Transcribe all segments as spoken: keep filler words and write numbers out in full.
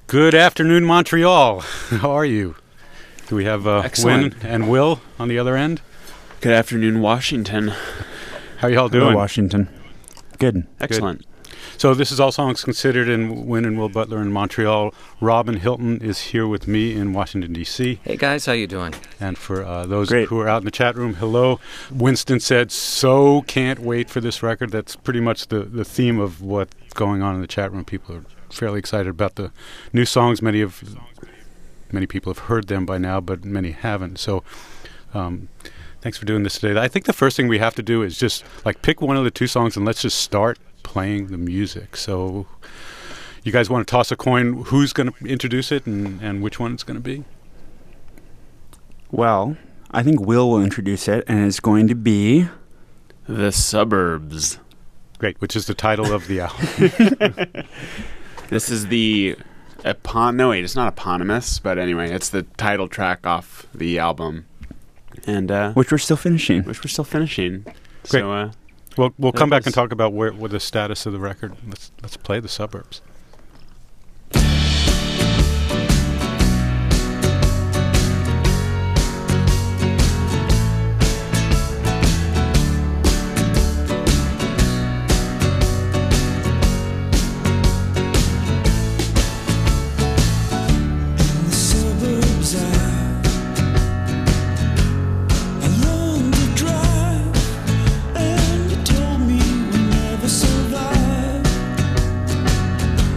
Good afternoon, Montreal. How are you? Do we have uh, Win and Will on the other end? Good afternoon, Washington. How y'all doing? Hello, Washington. Good. Excellent. Good. So this is All Songs Considered in Win and Will Butler in Montreal. Robin Hilton is here with me in Washington, D C Hey, guys. How you doing? And for uh, those Great. who are out in the chat room, hello. Winston said, so can't wait for this record. That's pretty much the, the theme of what's going on in the chat room. People are fairly excited about the new songs. Many of many people have heard them by now, but many haven't. So um, thanks for doing this today. I think the first thing we have to do is just like pick one of the two songs and let's just start playing the music. So you guys want to toss a coin who's going to introduce it and, and which one it's going to be? Well, I think Will will introduce it, and it's going to be The Suburbs. Great, which is the title of the album. This is the epon. No, wait, it's not eponymous, but anyway, it's the title track off the album, and uh, which we're still finishing. Which we're still finishing. Great. So, uh, we'll we'll come back is. and talk about where what the status of the record. Let's let's play The Suburbs. Survive.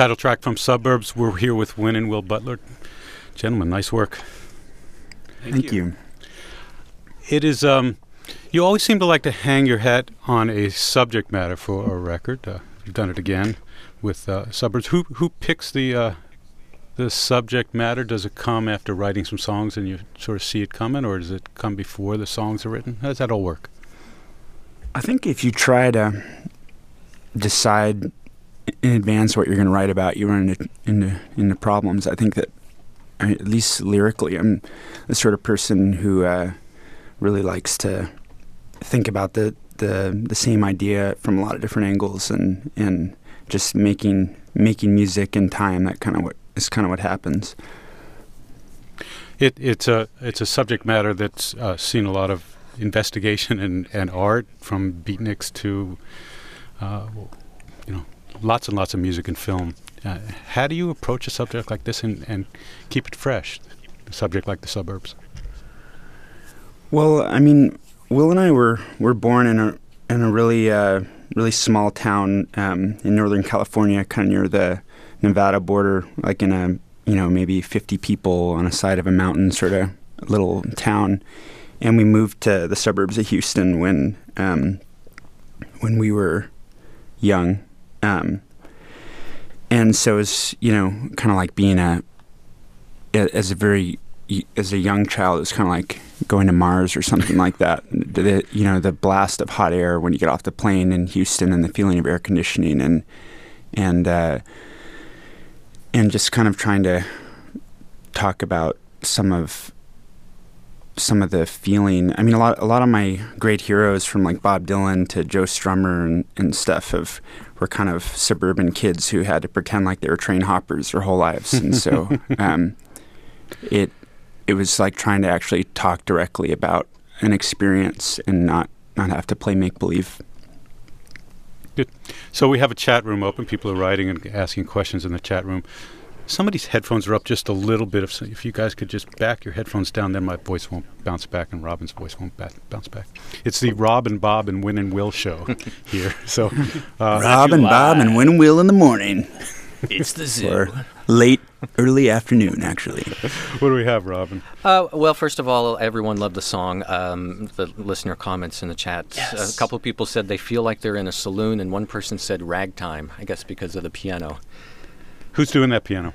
title track from Suburbs. We're here with Win and Will Butler. Gentlemen, nice work. Thank, Thank you. you. It is, um, you always seem to like to hang your hat on a subject matter for a record. Uh, you've done it again with uh, Suburbs. Who who picks the uh, the subject matter? Does it come after writing some songs and you sort of see it coming, or does it come before the songs are written? How does that all work? I think if you try to decide in advance what you're going to write about, you run into, into into problems. I think that, I mean, at least lyrically, I'm the sort of person who uh, really likes to think about the, the the same idea from a lot of different angles, and and just making making music in time. That kind of what is kind of what happens. It it's a it's a subject matter that's uh, seen a lot of investigation and, and art, from beatniks to uh, you know. Lots and lots of music and film. Uh, how do you approach a subject like this and, and keep it fresh? A subject like the Suburbs. Well, I mean, Will and I were were born in a in a really uh, really small town um, in Northern California, kind of near the Nevada border, like in a you know maybe fifty people on a side of a mountain sort of little town. And we moved to the suburbs of Houston when um, when we were young. Um, and so it's, you know, kind of like being a, as a very, as a young child, it was kind of like going to Mars or something like that. The, you know, the blast of hot air when you get off the plane in Houston, and the feeling of air conditioning, and, and, uh, and just kind of trying to talk about some of, some of the feeling. I mean, a lot, a lot of my great heroes, from like Bob Dylan to Joe Strummer and, and stuff, have were kind of suburban kids who had to pretend like they were train hoppers their whole lives, and so um, it it was like trying to actually talk directly about an experience and not not have to play make believe. Good. So we have a chat room open. People are writing and asking questions in the chat room. Somebody's headphones are up just a little bit. If, if you guys could just back your headphones down, then my voice won't bounce back and Robin's voice won't ba- bounce back. It's the Rob and Bob and Win and Will show here. So, uh, Rob and Bob and Win and Will in the morning. It's the zoo. Or late, early afternoon, actually. What do we have, Robin? Uh, well, first of all, everyone loved the song. Um, the listener comments in the chat. Yes. A couple of people said they feel like they're in a saloon, and one person said ragtime, I guess because of the piano. Who's doing that piano?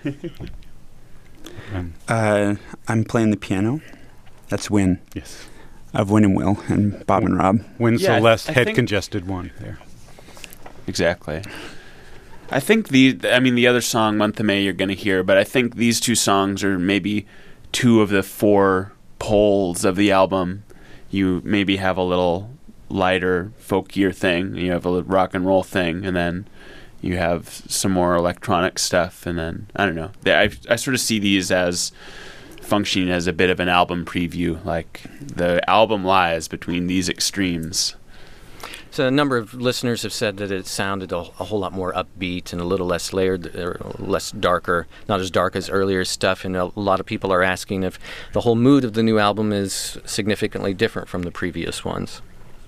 um, Uh, I'm playing the piano. That's Win. yes. Of Win and Will and Bob and Rob. Win's Yeah, the less I head think- congested one there. Exactly. I think the, I mean, the other song, Month of May, you're going to hear, but I think these two songs are maybe two of the four poles of the album. You maybe have a little lighter, folkier thing, you have a little rock and roll thing, and then you have some more electronic stuff, and then, I don't know. They, I, I sort of see these as functioning as a bit of an album preview, like the album lies between these extremes. So a number of listeners have said that it sounded a, a whole lot more upbeat and a little less layered, or less darker, not as dark as earlier stuff. And a lot of people are asking if the whole mood of the new album is significantly different from the previous ones.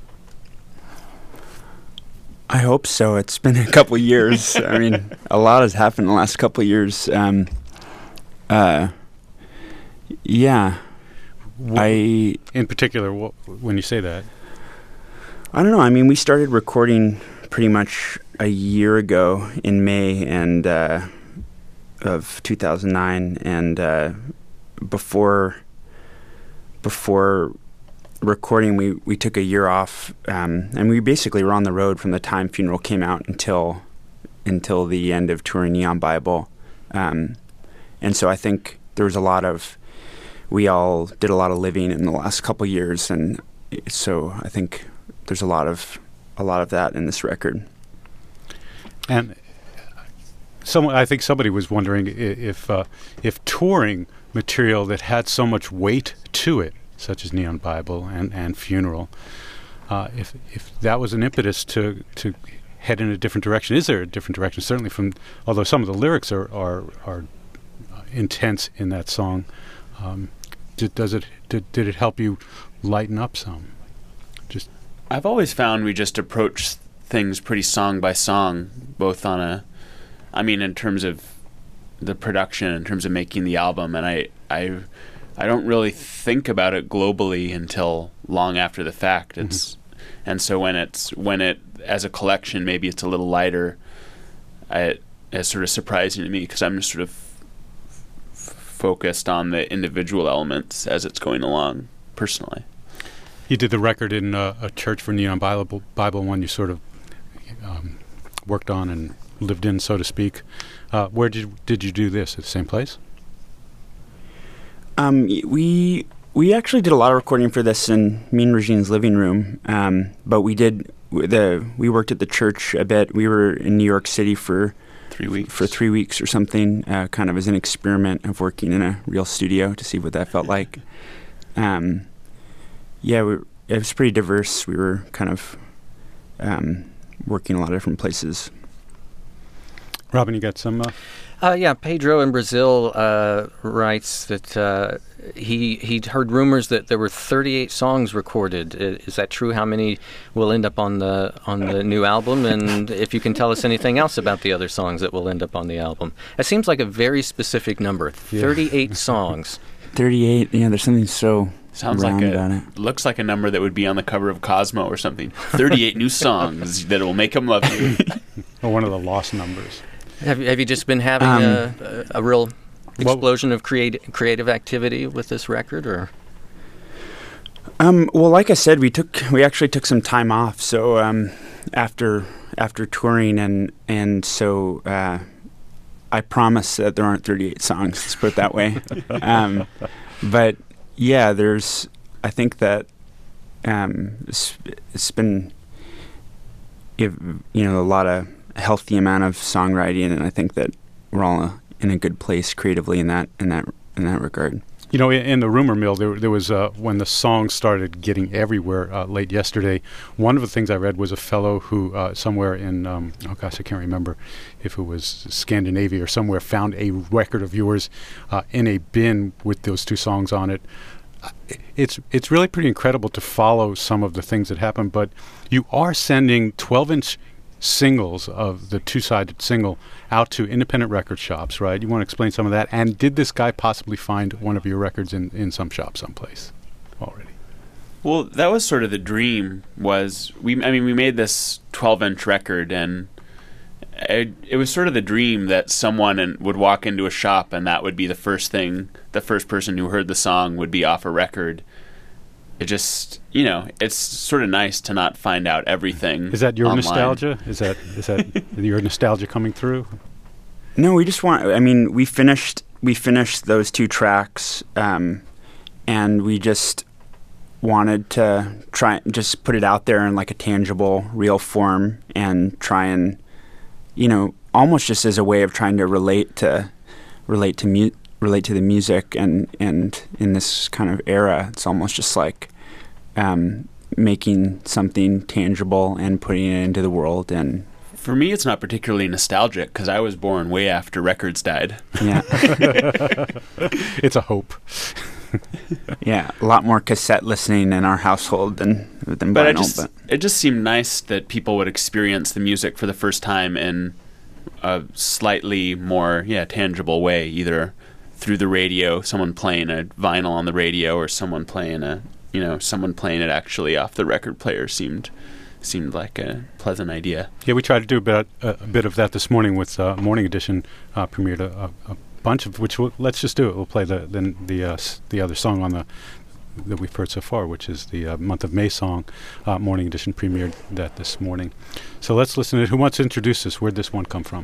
I hope so. It's been a couple of years. I mean, a lot has happened in the last couple of years. Um, uh, yeah. I In particular, wh- when you say that, I don't know. I mean, we started recording pretty much a year ago in May and uh, of two thousand nine, and uh, before before recording, we, we took a year off, um, and we basically were on the road from the time Funeral came out until until the end of touring Neon Bible, um, and so I think there was a lot of we all did a lot of living in the last couple of years, and so I think there's a lot of a lot of that in this record. and someone, I think somebody was wondering i- if uh, if touring material that had so much weight to it, such as Neon Bible and, and Funeral, uh, if if that was an impetus to to head in a different direction. Is there a different direction? Certainly from, although some of the lyrics are are, are intense in that song, um, did, does it did, did it help you lighten up some? Just I've always found we just approach things pretty song by song, both on a I mean, in terms of the production, in terms of making the album, and I, I, I don't really think about it globally until long after the fact. It's, mm-hmm. and so when it's when it as a collection, maybe it's a little lighter. I, it's sort of surprising to me because I'm just sort of f- focused on the individual elements as it's going along personally. You did the record in uh, a church for Neon Bible, Bible one you sort of um, worked on and lived in, so to speak. Uh, where did you, did you do this? At the same place? Um, we we actually did a lot of recording for this in me and Regine's living room, um, but we did the we worked at the church a bit. We were in New York City for three weeks for three weeks or something, uh, kind of as an experiment of working in a real studio to see what that felt like. Um, yeah, we, it was pretty diverse. We were kind of um, working a lot of different places. Robin, you got some? Uh... Uh, yeah, Pedro in Brazil uh, writes that uh, he he'd heard rumors that there were thirty-eight songs recorded. Is that true? How many will end up on the on the new album? And if you can tell us anything else about the other songs that will end up on the album, it seems like a very specific number. Yeah. thirty-eight songs. thirty-eight. Yeah, there's something so sounds round like about a it. looks like a number that would be on the cover of Cosmo or something. thirty-eight new songs that will make them love you. Or one of the lost numbers. Have you, have you just been having Um, a, a, a real explosion well, of creative creative activity with this record, or? Um, well, like I said, we took we actually took some time off. So um, after after touring, and and so uh, I promise that there aren't thirty-eight songs. Let's put it that way. um, but yeah, there's. I think that um, it's, it's been you know a lot of. Healthy amount of songwriting, and I think that we're all uh, in a good place creatively in that in that in that regard. You know, in, in the rumor mill, there, there was uh, when the songs started getting everywhere uh, late yesterday. One of the things I read was a fellow who uh, somewhere in um, oh gosh, I can't remember if it was Scandinavia or somewhere found a record of yours uh, in a bin with those two songs on it. It's it's really pretty incredible to follow some of the things that happen, but you are sending twelve-inch singles of the two-sided single out to independent record shops, right? You want to explain some of that? And did this guy possibly find one of your records in, in some shop someplace already? Well, that was sort of the dream. Was we? I mean, we made this twelve-inch record, and it, it was sort of the dream that someone in, would walk into a shop, and that would be the first thing. The first person who heard the song would be off a record. It just, you know, it's sort of nice to not find out everything. Is that your online. nostalgia? Is that is that your nostalgia coming through? No, we just want. I mean, we finished we finished those two tracks, um, and we just wanted to try just put it out there in like a tangible, real form, and try and, you know, almost just as a way of trying to relate to relate to mu- relate to the music, and and in this kind of era, it's almost just like um, making something tangible and putting it into the world. And for me, it's not particularly nostalgic because I was born way after records died. Yeah, it's a hope. Yeah, a lot more cassette listening in our household than than But, vinyl. I just, but it just seemed nice that people would experience the music for the first time in a slightly more, yeah, tangible way, either through the radio, someone playing a vinyl on the radio, or someone playing a, you know, someone playing it actually off the record player seemed seemed like a pleasant idea. Yeah, we tried to do a bit, uh, a bit of that this morning with uh, Morning Edition. Uh, premiered a, a, a bunch of which. We'll, let's just do it. We'll play the the the, uh, s- the other song on the that we've heard so far, which is the uh, Month of May song. Uh, Morning Edition premiered that this morning. So let's listen to it. Who wants to introduce this? Where'd this one come from?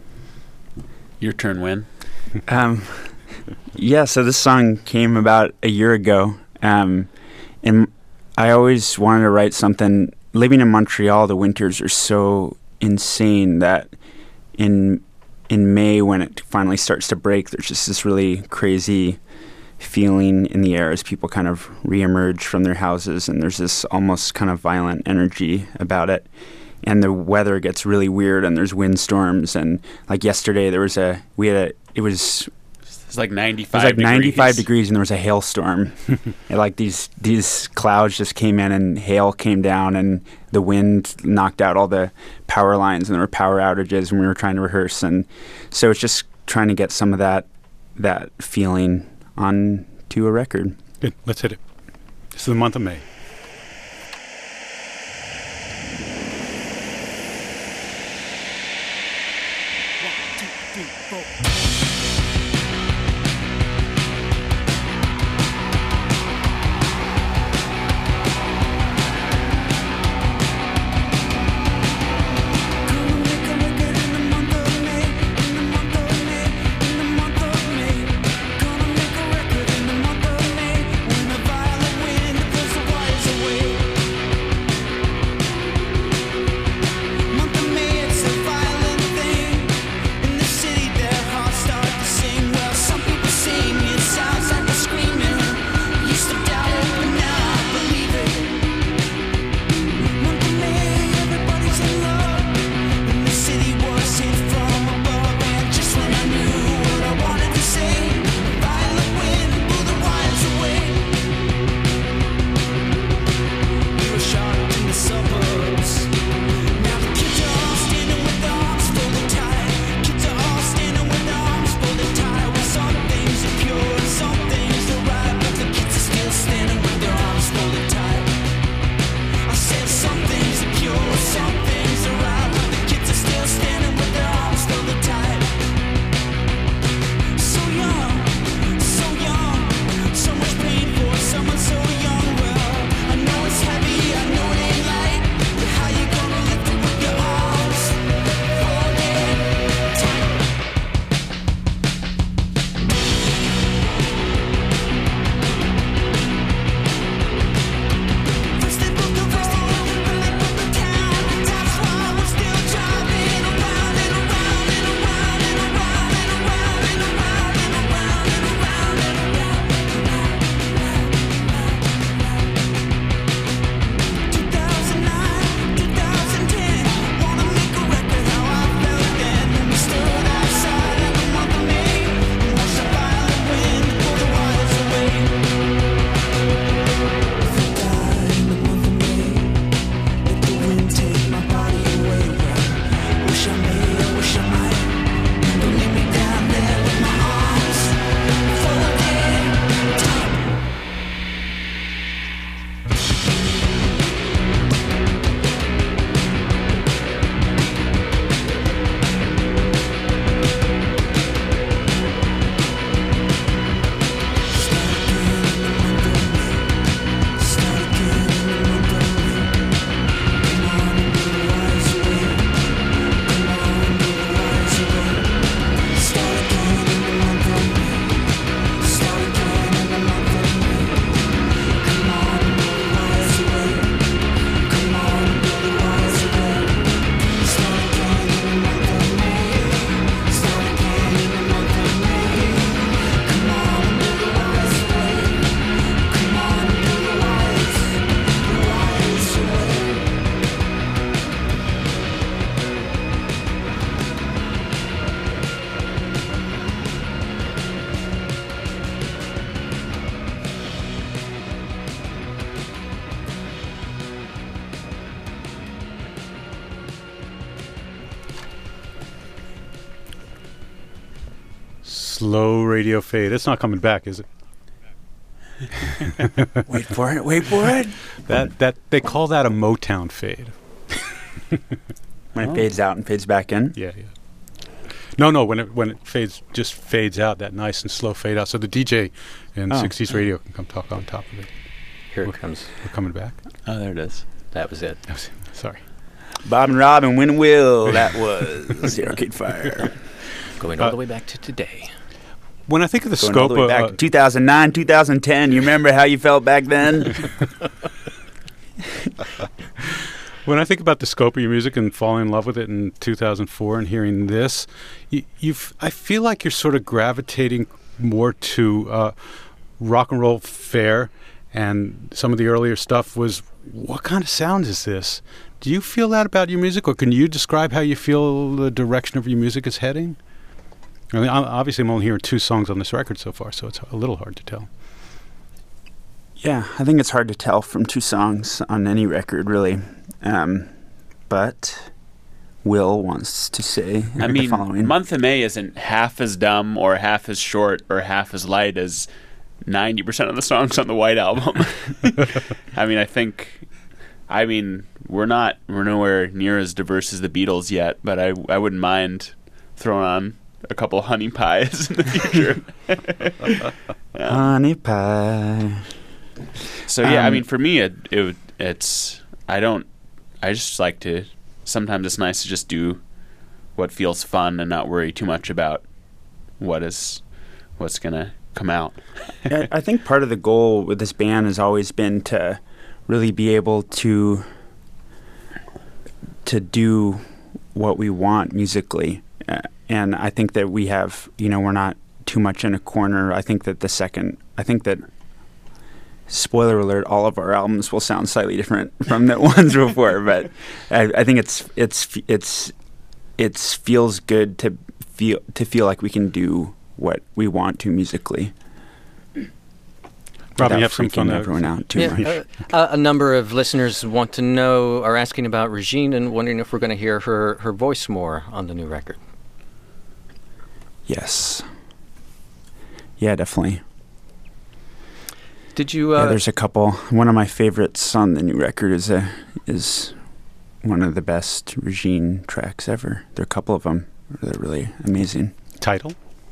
Your turn, Win. Um, yeah, so this song came about a year ago, um, and I always wanted to write something. Living in Montreal, the winters are so insane that in in May, when it finally starts to break, there's just this really crazy feeling in the air as people kind of reemerge from their houses, and there's this almost kind of violent energy about it. And the weather gets really weird, and there's windstorms, and like yesterday there was a we had a it was It's like It ninety-five was like degrees. ninety-five degrees, and there was a hailstorm. And like these these clouds just came in, and hail came down, and the wind knocked out all the power lines, and there were power outages when we were trying to rehearse. And so it's just trying to get some of that that feeling onto a record. Good. Let's hit it. This is the month of May. Slow radio fade. It's not coming back, is it? Wait for it. Wait for it. That that they call that a Motown fade. When Oh. it fades out and fades back in. Yeah, yeah. No, no. When it when it fades, just fades out. That nice and slow fade out. So the D J in Oh. sixties radio can come talk on top of it. Here it We're- comes. We're coming back. Oh, there it is. That was it. I was- Sorry. Bob and Rob and Win and Will. That was the Arcade Fire. Going all Uh, the way back to today. When I think of the Going all scope the way of back uh, to two thousand nine, two thousand ten. You remember how you felt back then? when I think about the scope of your music and falling in love with it in two thousand four and hearing this, you, you've I feel like you're sort of gravitating more to uh, rock and roll fare, and some of the earlier stuff was, what kind of sound is this? Do you feel that about your music, or can you describe how you feel the direction of your music is heading? I mean, obviously, I'm only hearing two songs on this record so far, so it's a little hard to tell. Yeah, I think it's hard to tell from two songs on any record, really. Um, but Will wants to say I the mean, following. Month of May isn't half as dumb or half as short or half as light as ninety percent of the songs on the White Album. I mean, I think, I mean, we're not, we're nowhere near as diverse as the Beatles yet, but I, I wouldn't mind throwing on a couple of honey pies in the future. Yeah. Honey pie. So yeah, Um, I mean, for me, it, it it's I don't. I just like to. Sometimes it's nice to just do what feels fun and not worry too much about what is what's gonna come out. I, I think part of the goal with this band has always been to really be able to to do what we want musically, uh, and I think that we have. You know, we're not too much in a corner. I think that the second. I think that. Spoiler alert, all of our albums will sound slightly different from the ones before, but I, I think it's it's it's it's feels good to feel to feel like we can do what we want to musically. Probably without have some fun freaking there. everyone out too much. Yeah, uh, a number of listeners want to know, are asking about Regine and wondering if we're going to hear her, her voice more on the new record. Yes. Yeah, definitely. Did you? Uh, yeah, there's a couple. One of my favorites on the new record is a is one of the best Regine tracks ever. There are a couple of them. They're really amazing. Title?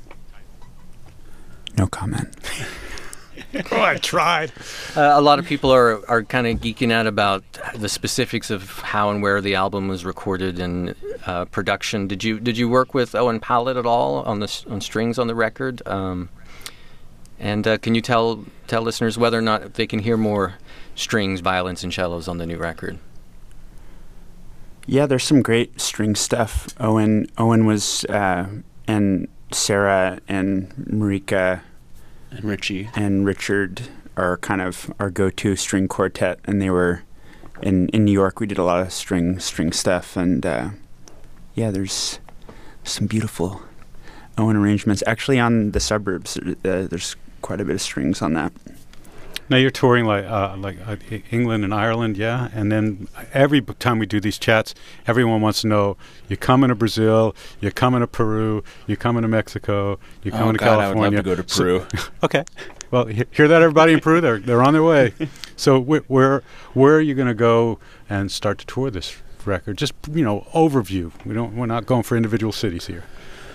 No comment. Oh, I tried. Uh, a lot of people are, are kind of geeking out about the specifics of how and where the album was recorded and uh, production. Did you did you work with Owen Pallett at all on the on strings on the record? Um, and uh, can you tell tell listeners whether or not they can hear more strings, violins, and cellos on the new record? Yeah, there's some great string stuff. Owen Owen was uh, and Sarah and Marika And Richie. and Richard are kind of our go-to string quartet, and they were in in New York. We did a lot of string string stuff, and uh, yeah, there's some beautiful Owen arrangements. Actually, on the Suburbs, uh, there's quite a bit of strings on that. Now you're touring like uh, like uh, England and Ireland, yeah. And then every b- time we do these chats, everyone wants to know: you're coming to Brazil, you're coming to Peru, you're coming to Mexico, you're coming Oh to God, California. I would love to go to Peru. So, okay, well, he- hear that, everybody in Peru? They're they're on their way. So wh- where where are you going to go and start to tour this record? Just you know, overview. We don't. We're not going for individual cities here.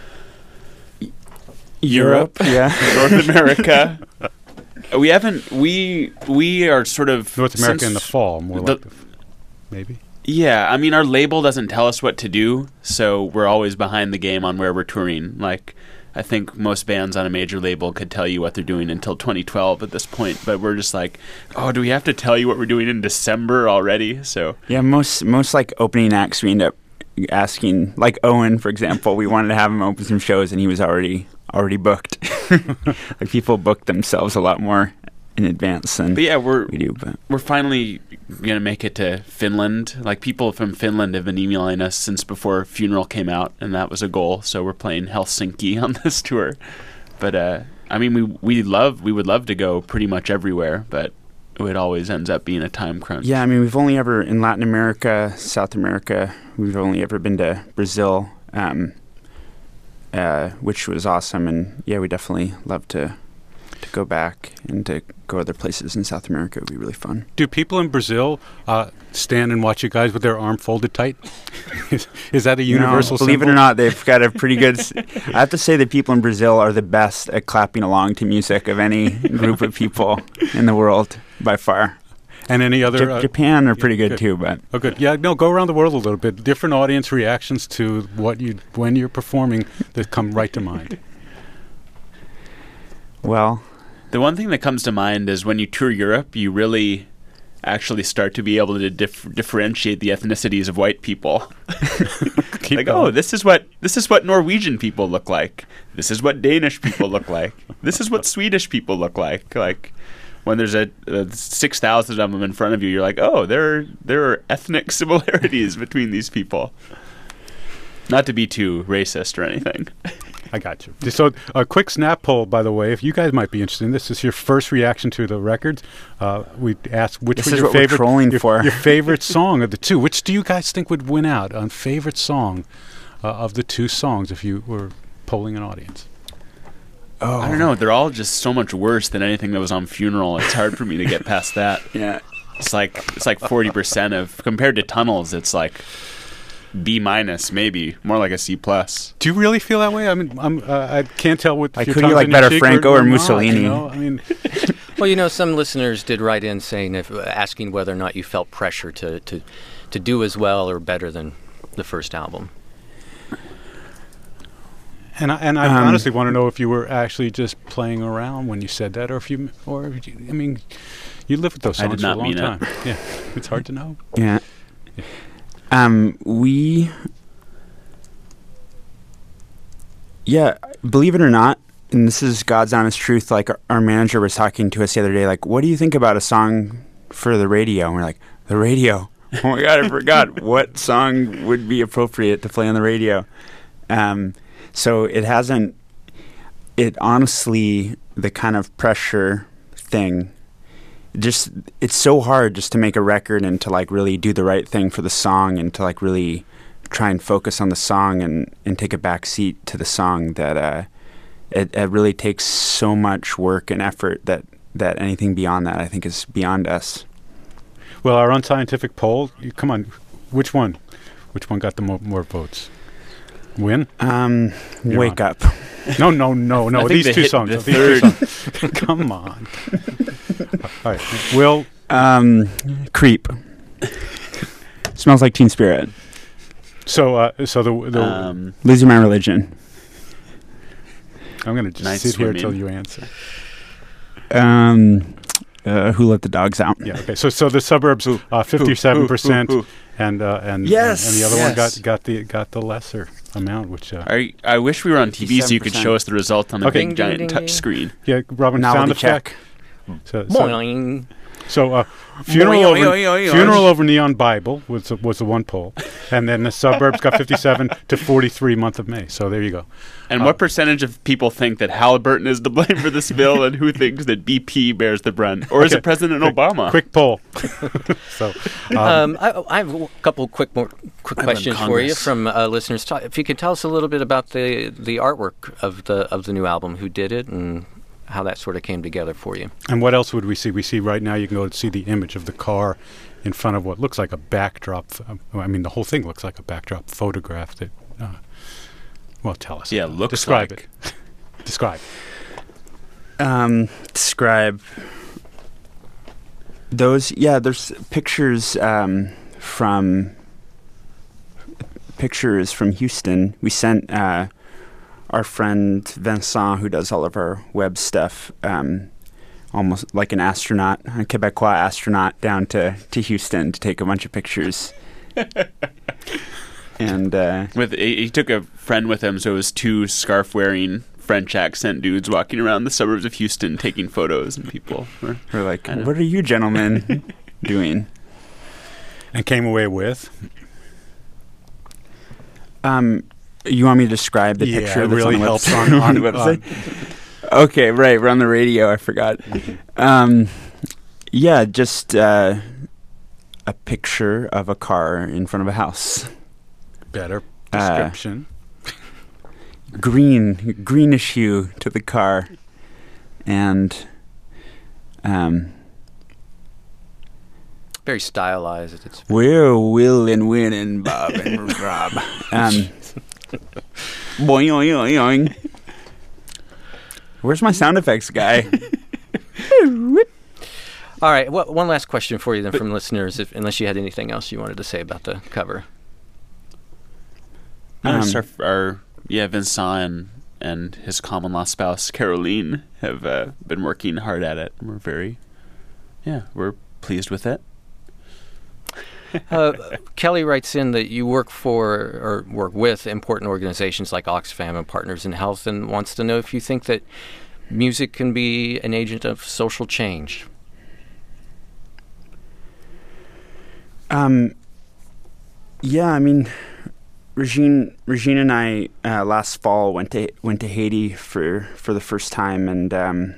Europe, yeah. North America. We haven't. We we are sort of North America since in the fall, more the- like the f- maybe. Yeah, I mean, our label doesn't tell us what to do, so we're always behind the game on where we're touring. Like, I think most bands on a major label could tell you what they're doing until twenty twelve at this point, but we're just like, oh, do we have to tell you what we're doing in December already? So Yeah, most most like opening acts we end up asking, like Owen, for example. We wanted to have him open some shows, and he was already already booked. Like people book themselves a lot more in advance than But yeah, we're we do. But we're finally gonna make it to Finland. Like, people from Finland have been emailing us since before Funeral came out, and that was a goal. So we're playing Helsinki on this tour. But uh, I mean, we we love we would love to go pretty much everywhere, but it always ends up being a time crunch. yeah, I mean, we've only ever in Latin America, South America, we've only ever been to Brazil, um, uh, which was awesome. And yeah, we definitely love to to go back and to go other places in South America. It would be really fun. Do people in Brazil uh, stand and watch you guys with their arm folded tight? is, is that a universal No, believe symbol? it or not, they've got a pretty good... s- I have to say that people in Brazil are the best at clapping along to music of any group of people in the world, by far. And any other... Ja- uh, Japan are pretty yeah, good, good. too, but... Oh, good. Yeah, no, go around the world a little bit. Different audience reactions to what you when you're performing that come right to mind. Well, The one thing that comes to mind is when you tour Europe, you really actually start to be able to dif- differentiate the ethnicities of white people. Keep Like, going. oh, this is what this is what Norwegian people look like. This is what Danish people look like. This is what Swedish people look like. Like, when there's a, a six thousand of them in front of you, you're like, oh, there there are ethnic similarities between these people. Not to be too racist or anything. I got you. So a quick snap poll, by the way, if you guys might be interested in this. This is your first reaction to the records. Uh, we asked which This was is your what we're favorite, trolling your, for. your favorite song of the two. Which do you guys think would win out on favorite song uh, of the two songs if you were polling an audience? Oh, I don't know. They're all just so much worse than anything that was on Funeral. It's hard for me to get past that. Yeah. It's like it's like forty percent of compared to Tunnels. It's like B minus, maybe more like a C plus. Do you really feel that way? I mean, I'm, uh, I can't tell what. Like, if your who do you tongue's like in your better, cheek Franco or not, Mussolini? You know? I mean, Well, you know, some listeners did write in saying if asking whether or not you felt pressure to, to, to do as well or better than the first album. and I, and I Um, honestly want to know if you were actually just playing around when you said that, or if you, or if you, I mean, you lived with those I songs did for a not long mean it. time. Yeah, it's hard to know. Yeah. Um, we. Yeah, believe it or not, and this is God's honest truth. Like our, our manager was talking to us the other day. Like, what do you think about a song for the radio? And we're like, the radio. Oh my God, I forgot what song would be appropriate to play on the radio. Um, so it hasn't. It honestly, the kind of pressure thing. Just it's so hard just to make a record and to like really do the right thing for the song and to like really try and focus on the song and, and take a back seat to the song that uh, it, it really takes so much work and effort that, that anything beyond that I think is beyond us. Well, our unscientific poll. You, come on, which one? Which one got the mo- more votes? Win? Um, You're wake on. up. No, no, no, I no. think These the two hit- songs. the these two third- songs. Come on. All right, Will. Um, creep. Smells like Teen Spirit. So, uh, so the the Um, Losing my religion. I'm going to just Night sit here Swimming. till you answer. Um, uh, who let the dogs out? Yeah. Okay. So, so the suburbs, uh, fifty-seven percent, and uh, and Yes, and the other one yes. got got the got the lesser amount, which uh, I I wish we were on T V so you could fifty-seven percent. show us the result on the Okay. big Ding, giant ding, touch ding. screen. yeah, Robin, Now sound the check. effect. So, so, Boing. so uh, funeral Boing, over oing, oing, funeral oing. over Neon Bible was the, was the one poll, and then the suburbs got fifty-seven to forty-three month of May. So there you go. And Uh, what percentage of people think that Halliburton is to blame for the spill, and who thinks that B P bears the brunt, or is Okay. it President Quick- Obama? Quick poll. so, um, Um, I, I have a couple quick more quick I live in questions for you Congress. from uh, listeners. Ta- If you could tell us a little bit about the the artwork of the of the new album, who did it, and how that sort of came together for you. and what else would we see? We see right now. You can go and see the image of the car in front of what looks like a backdrop. Um, I mean, the whole thing looks like a backdrop photograph. That, uh, well, tell us. Yeah, about it. looks Describe like. it. Describe. Um, describe those. Yeah, there's pictures um, from pictures from Houston. We sent uh, our friend Vincent, who does all of our web stuff, um, almost like an astronaut, a Quebecois astronaut, down to, to Houston to take a bunch of pictures. and uh, With he he took a friend with him, so it was two scarf-wearing French accent dudes walking around the suburbs of Houston taking photos, and people were we're like, I know. what are you gentlemen doing? And came away with. Um, you want me to describe the Yeah, picture it that's really on the helps website? on- on- the website? Okay, right. We're on the radio. I forgot. Um, yeah, just uh, a picture of a car in front of a house. Better Uh, description. Green, greenish hue to the car, and um, Very stylized. It's we're Will and Win and Bob and Rob. Um, boing, boing, boing, boing. Where's my sound effects guy? all right. Well, one last question for you then from listeners, if, unless you had anything else you wanted to say about the cover. Um, Um, our, our yeah Vincent and, and his common law spouse Caroline have uh, been working hard at it. We're very yeah we're pleased with it. Uh, Kelly writes in that you work for or work with important organizations like Oxfam and Partners in Health, and wants to know if you think that music can be an agent of social change. Um, yeah, I mean, Regine, Regine and I uh, last fall went to went to Haiti for, for the first time, and um,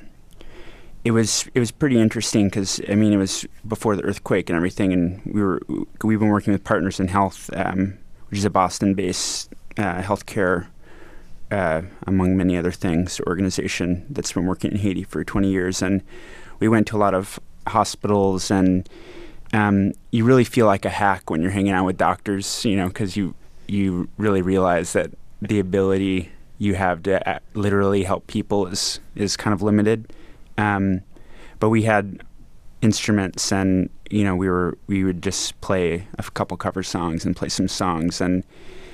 it was it was pretty interesting because I mean it was before the earthquake and everything, and we were we've been working with Partners in Health, um, which is a Boston-based uh, healthcare, uh, among many other things, organization that's been working in Haiti for twenty years, and we went to a lot of hospitals, and um, you really feel like a hack when you're hanging out with doctors, you know, because you you really realize that the ability you have to uh, literally help people is is kind of limited. Um, but we had instruments, and you know, we were we would just play a couple cover songs and play some songs, and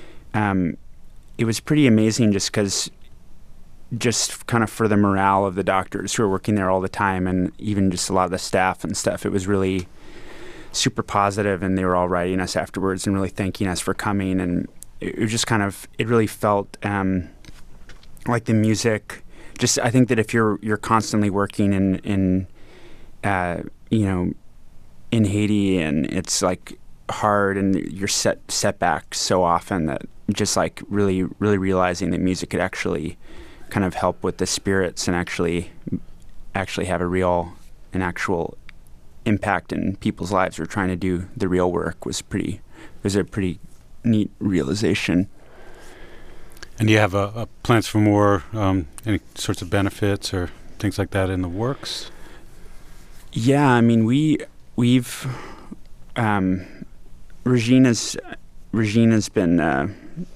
um, it was pretty amazing just because. Just kind of for the morale of the doctors who are working there all the time, and even just a lot of the staff and stuff, it was really super positive, and they were all writing us afterwards and really thanking us for coming, and it, it was just kind of, it really felt um, like the music, just I think that if you're you're constantly working in, in uh, you know, in Haiti, and it's like hard, and you're set, set back so often, that just like really, really realizing that music could actually kind of help with the spirits and actually actually have a real an actual impact in people's lives, or trying to do the real work was pretty was a pretty neat realization. And do you have uh, uh, plans for more um, any sorts of benefits or things like that in the works? Yeah, I mean we we've um, Regina's Regina's been uh,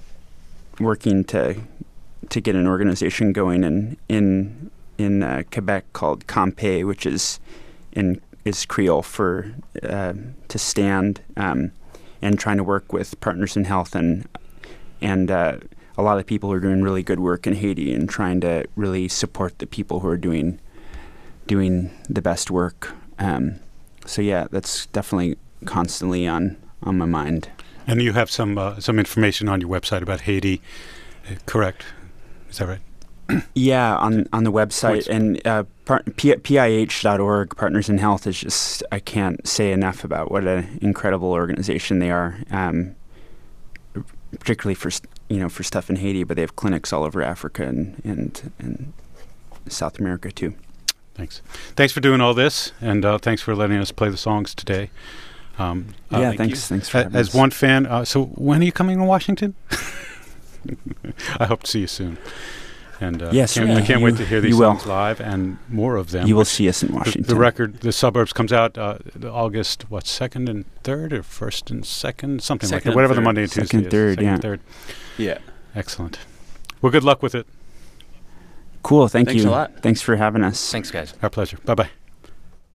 working to to get an organization going in in in uh, Quebec called Campe, which is in is Creole for uh, to stand, um, and trying to work with Partners in Health and and uh, a lot of people who are doing really good work in Haiti, and trying to really support the people who are doing doing the best work. Um, so yeah, that's definitely constantly on on my mind. And you have some uh, some information on your website about Haiti, uh, correct? Is that right? Yeah, on on the website, and uh, par- P- PIH dot org, Partners in Health, is just, I can't say enough about what an incredible organization they are, um, particularly for, you know, for stuff in Haiti, but they have clinics all over Africa and, and, and South America too. Thanks. Thanks for doing all this, and uh, thanks for letting us play the songs today. Um, yeah, uh, thank thanks. Thanks for having As us. one fan, uh, so when are you coming to Washington? I hope to see you soon. And uh, yes, can't, yeah, I can't you, wait to hear these you will. songs live and more of them. You will see us in Washington. The, the record, The Suburbs, comes out uh, August, what, second and third, or first and second? Something Second like that. and Whatever third. the Monday and Second, Tuesday third, is. Second, yeah. third. Yeah. Excellent. Well, good luck with it. Cool, thank Thanks you. a lot. Thanks for having us. Thanks, guys. Our pleasure. Bye-bye.